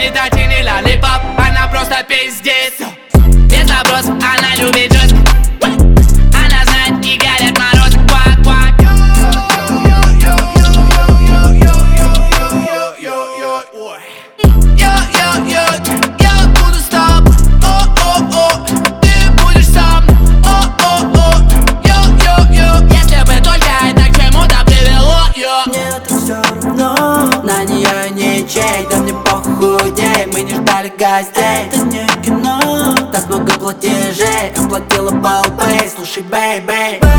не дать и не лолипоп, она просто пиздец. Без вопросов, она любит жестко. Она знает и горят морозы. Квак-квак. Я буду с тобой. О-о-о, ты будешь сам. О-о-о, если бы только это к чему-то привело. Мне это все равно, на нее не чей. Да мне похудей, мы не ждали гостей. Это не кино, так много платежей. Оплатила полпей, слушай, бэй-бэй.